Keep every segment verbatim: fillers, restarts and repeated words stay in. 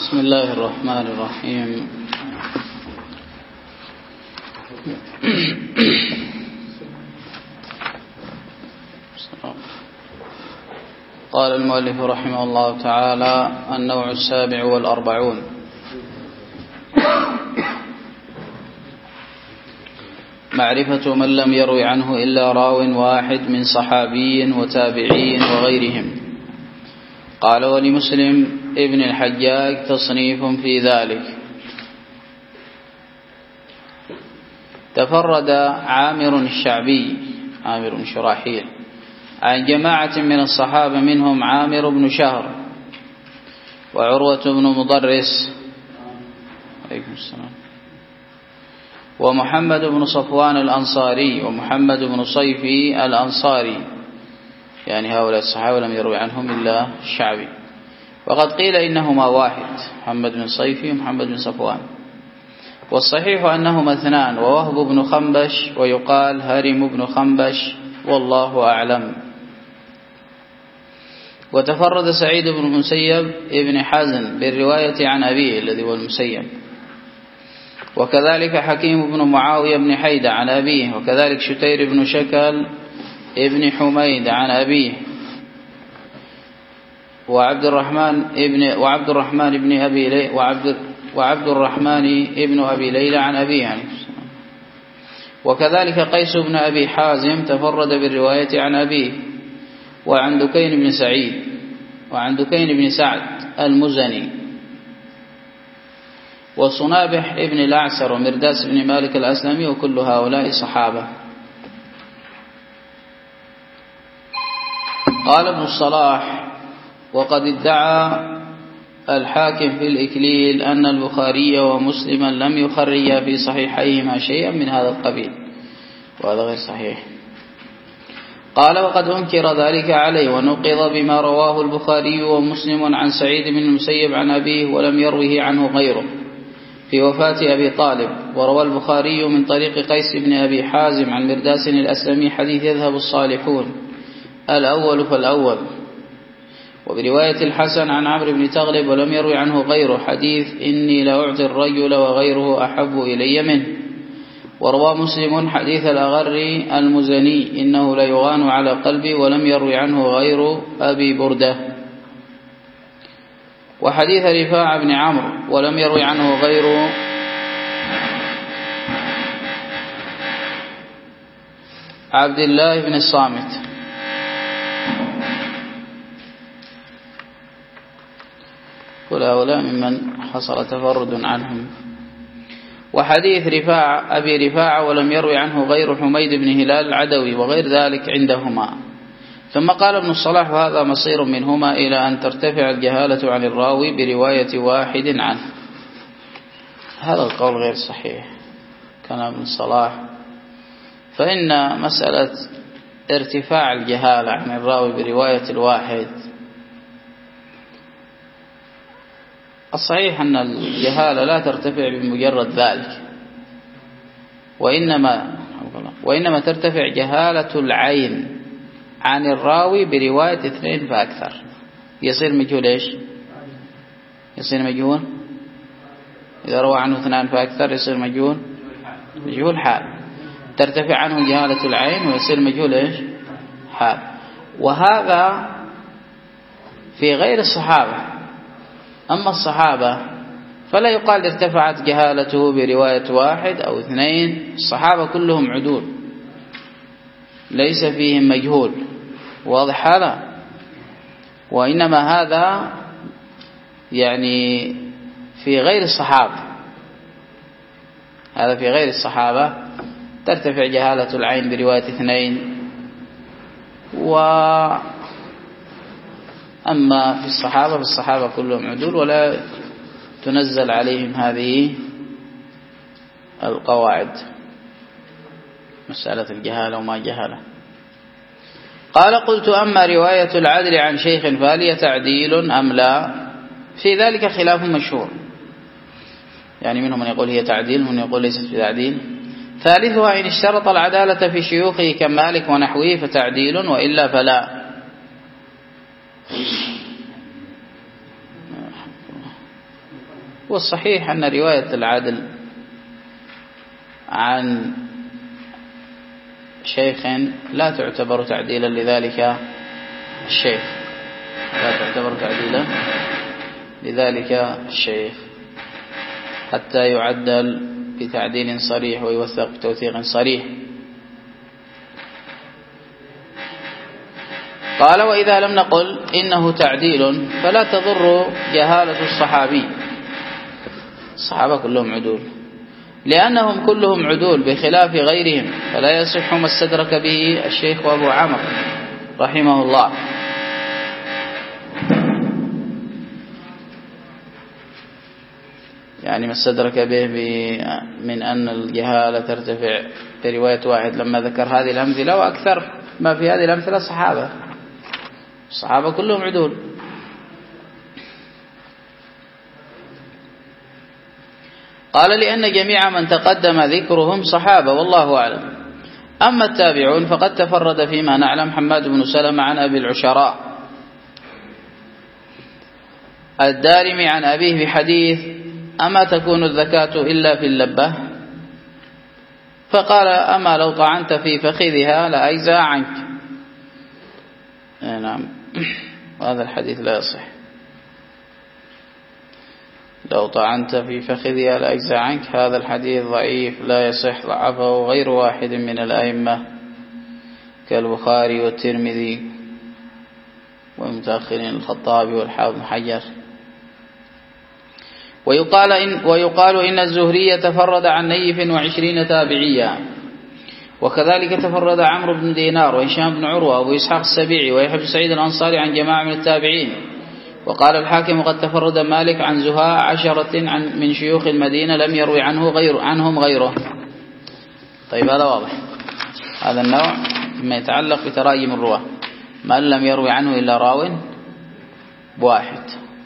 بسم الله الرحمن الرحيم. قال المؤلف رحمه الله تعالى: النوع السابع والأربعون: معرفة من لم يروي عنه إلا راو واحد من صحابي وتابعي وغيرهم. قال: ولمسلم ابن الحجاج تصنيف في ذلك. تفرد عامر الشعبي عامر بن شراحيل عن جماعة من الصحابة، منهم عامر بن شهر وعروة بن مضرس عليكم السلام ومحمد بن صفوان الأنصاري ومحمد بن صيفي الأنصاري، يعني هؤلاء الصحابة لم يروي عنهم إلا الشعبي. وقد قيل إنهما واحد، محمد بن صيفي ومحمد بن صفوان، والصحيح أنهما اثنان، ووهب بن خنبش ويقال هرم بن خنبش، والله أعلم. وتفرد سعيد بن المسيب ابن حزن بالرواية عن أبيه الذي هو المسيب، وكذلك حكيم بن معاوية بن حيدة عن أبيه، وكذلك شتير بن شكل ابن حميد عن أبيه، وعبد الرحمن ابن وعبد الرحمن ابن أبي ليلى وعبد وعبد الرحمن ابن أبي ليلى عن أبيه يعني. وكذلك قيس بن أبي حازم تفرد بالرواية عن أبيه، وعن دكين بن سعيد وعن دكين بن سعد المزني، وصنابح ابن الأعسر ومرداس بن مالك الأسلمي، وكل هؤلاء صحابة. قال ابن الصلاح: وقد ادعى الحاكم في الإكليل أن البخاري ومسلما لم يخرجا في صحيحيهما شيئا من هذا القبيل، وهذا غير صحيح. قال: وقد أنكر ذلك عليه، ونقض بما رواه البخاري ومسلم عن سعيد بن المسيب عن أبيه ولم يروه عنه غيره في وفاة أبي طالب. وروى البخاري من طريق قيس بن أبي حازم عن مرداس الأسلمي حديث يذهب الصالحون الأول فالأول، وبرواية الحسن عن عمرو بن تغلب ولم يروي عنه غيره حديث إني لأعطي الرجل وغيره أحب إلي منه. وروى مسلم حديث الأغر المزني إنه ليغان على قلبي ولم يروي عنه غير أبي بردة. وحديث رفاع بن عمرو ولم يروي عنه غير عبد الله بن الصامت. كل هؤلاء ممن حصل تفرد عنهم. وحديث رفاع أبي رفاعة ولم يروي عنه غير حميد بن هلال العدوي وغير ذلك عندهما. ثم قال ابن الصلاح: وهذا مصير منهما إلى أن ترتفع الجهالة عن الراوي برواية واحد عنه. هذا القول غير صحيح كان ابن الصلاح، فإن مسألة ارتفاع الجهالة عن الراوي برواية الواحد، الصحيح أن الجهالة لا ترتفع بمجرد ذلك، وإنما وإنما ترتفع جهالة العين عن الراوي برواية اثنين فأكثر. يصير مجهول إيش؟ يصير مجهول إذا روى عنه اثنان فأكثر يصير مجهول مجهول حال. ترتفع عنه جهالة العين ويصير مجهول إيش؟ حال. وهذا في غير الصحابة. أما الصحابة فلا يقال ارتفعت جهالته برواية واحد أو اثنين، الصحابة كلهم عدول ليس فيهم مجهول، واضح هذا؟ وإنما هذا يعني في غير الصحابة، هذا في غير الصحابة ترتفع جهالة العين برواية اثنين، وأما في الصحابة فالصحابة كلهم عدول ولا تنزل عليهم هذه القواعد، مسألة الجهالة وما جهالة. قال: قلت: أما رواية العدل عن شيخ فهل هي تعديل أم لا؟ في ذلك خلاف مشهور، يعني منهم من يقول هي تعديل ومن يقول ليست بتعديل. ثالثها إن اشترط العدالة في شيوخه كمالك ونحوه فتعديل، وإلا فلا. والصحيح أن رواية العدل عن شيخ لا تعتبر تعديلا لذلك الشيخ، لا تعتبر تعديلا لذلك الشيخ حتى يعدل بتعديل صريح ويوثق بتوثيق صريح. قال: وإذا لم نقل إنه تعديل فلا تضر جهالة الصحابي، الصحابة كلهم عدول، لأنهم كلهم عدول بخلاف غيرهم، فلا يصح ما استدرك به الشيخ أبو عمرو رحمه الله. يعني ما استدرك به من أن الجهالة ترتفع برواية واحد، لما ذكر هذه الأمثلة وأكثر ما في هذه الأمثلة الصحابة، الصحابة كلهم عدول. قال: لأن جميع من تقدم ذكرهم صحابة والله أعلم. أما التابعون فقد تفرد فيما نعلم حماد بن سلمة عن أبي العشراء الدارمي عن أبيه بحديث: أما تكون الزكاة إلا في اللبة؟ فقال: أما لو طعنت في فخذها لأجزى عنك. نعم، وهذا الحديث لا يصح. لو طعنت في فخذها لأجزى عنك، هذا الحديث ضعيف لا يصح، ضعفه غير واحد من الأئمة كالبخاري والترمذي والمتأخرين الخطابي والحافظ بن حجر. ويقال إن, ويقال إن الزهري تفرد عن نيف وعشرين تابعيا، وكذلك تفرد عمرو بن دينار وهشام بن عروة وأبو إسحاق السبيعي ويحيى بن سعيد الأنصاري عن جماعة من التابعين. وقال الحاكم: قد تفرد مالك عن زهاء عشرة عن من شيوخ المدينة لم يروي عنه غير عنهم غيره. طيب، هذا واضح، هذا النوع مما يتعلق بتراجم الرواة، من لم يروي عنه إلا راو واحد.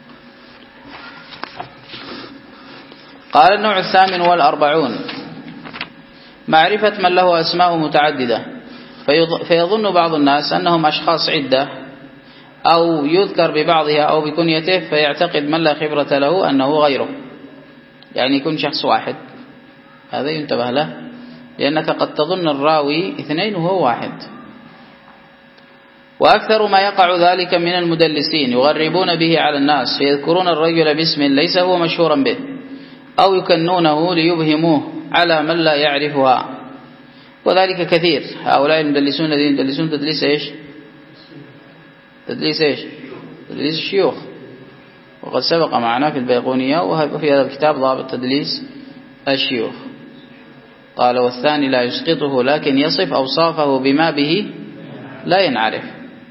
قال: النوع الثامن والأربعون معرفة من له أسماء متعددة، فيظن بعض الناس أنهم أشخاص عدة أو يذكر ببعضها أو بكنيته، فيعتقد من لا خبرة له أنه غيره، يعني يكون شخص واحد. هذا ينتبه له، لأنك قد تظن الراوي اثنين وهو واحد. وأكثر ما يقع ذلك من المدلسين، يغربون به على الناس، فيذكرون الرجل باسم ليس هو مشهورا به، أو يكنونه ليبهموه على من لا يعرفها، وذلك كثير. هؤلاء المدلسون الذين يدلسون تدليس إيش؟ تدليس إيش؟ تدليس الشيوخ. وقد سبق معنا في البيقونية وفي هذا الكتاب ضابط تدليس الشيوخ. قال: والثاني لا يسقطه لكن يصف أوصافه بما به لا ينعرف.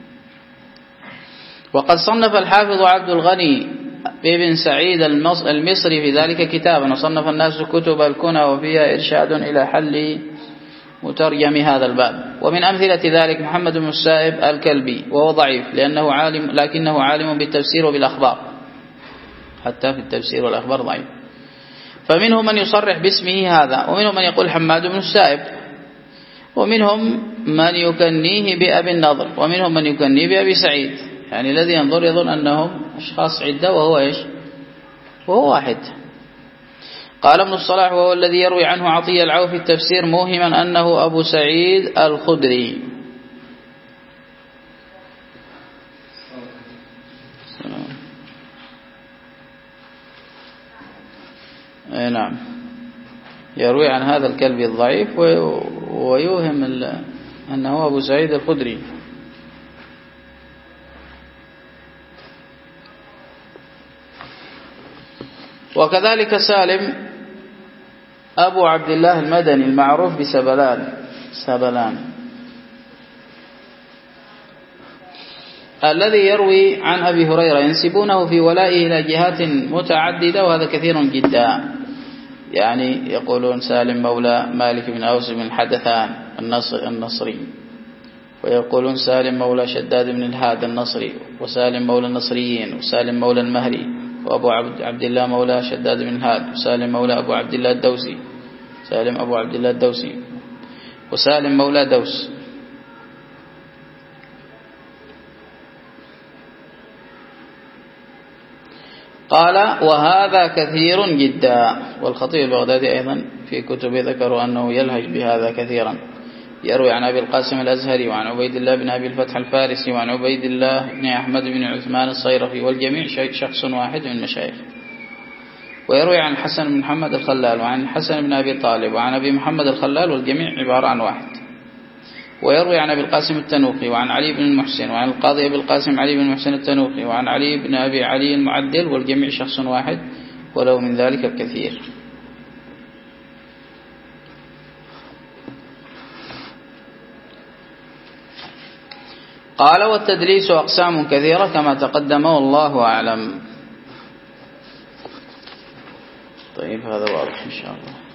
وقد صنف الحافظ عبد الغني ابن سعيد المصري في ذلك كتابا، وصنف الناس كتب الكنى وفيها إرشاد إلى حل مترجم هذا الباب. ومن أمثلة ذلك محمد بن السائب الكلبي، وهو ضعيف لأنه عالم، لكنه عالم بالتفسير وبالأخبار، حتى في التفسير والأخبار ضعيف. فمنهم من يصرح باسمه هذا، ومنهم من يقول حماد بن السائب، ومنهم من يكنيه بأبي النضر، ومنهم من يكنيه بأبي سعيد. يعني الذي ينظر يظن أنهم أشخاص عدة وهو إيش؟ وهو واحد. قال ابن الصلاح: وهو الذي يروي عنه عطية العوفي التفسير موهما أنه أبو سعيد الخدري. نعم، يروي عن هذا الكلب الضعيف ويوهم أنه أبو سعيد الخدري. وكذلك سالم أبو عبد الله المدني المعروف بسبلان سبلان الذي يروي عن أبي هريرة، ينسبونه في ولائه إلى جهات متعددة، وهذا كثير جدا. يعني يقولون سالم مولى مالك بن أوس بن الحدثان النصري، ويقولون سالم مولى شداد بن الهاد النصري، وسالم مولى النصريين، وسالم مولى المهري، وأبو عبد الله مولى شداد بن الهاد، وسالم مولى أبو عبد الله الدوسي، سالم أبو عبد الله الدوسي، وسالم مولى دوس. قال وهذا كثير جدا. والخطيب البغدادي أيضا في كتبه ذكروا أنه يلهج بهذا كثيرا، يروي عن أبي القاسم الأزهري وعن عبيد الله بن أبي الفتح الفارسي وعن عبيد الله بن أحمد بن عثمان الصيرفي، والجميع شخص واحد من مشايخ. ويروي عن الحسن بن محمد الخلال وعن الحسن بن أبي طالب وعن أبي محمد الخلال، والجميع عبارة عن واحد. ويروي عن أبي القاسم التنوخي وعن علي بن المحسن وعن القاضي أبي القاسم علي بن المحسن التنوخي وعن علي بن أبي علي المعدل، والجميع شخص واحد ولو من ذلك الكثير. قال والتدليس أقسام كثيرة كما تقدم والله أعلم. طيب هذا واضح إن شاء الله.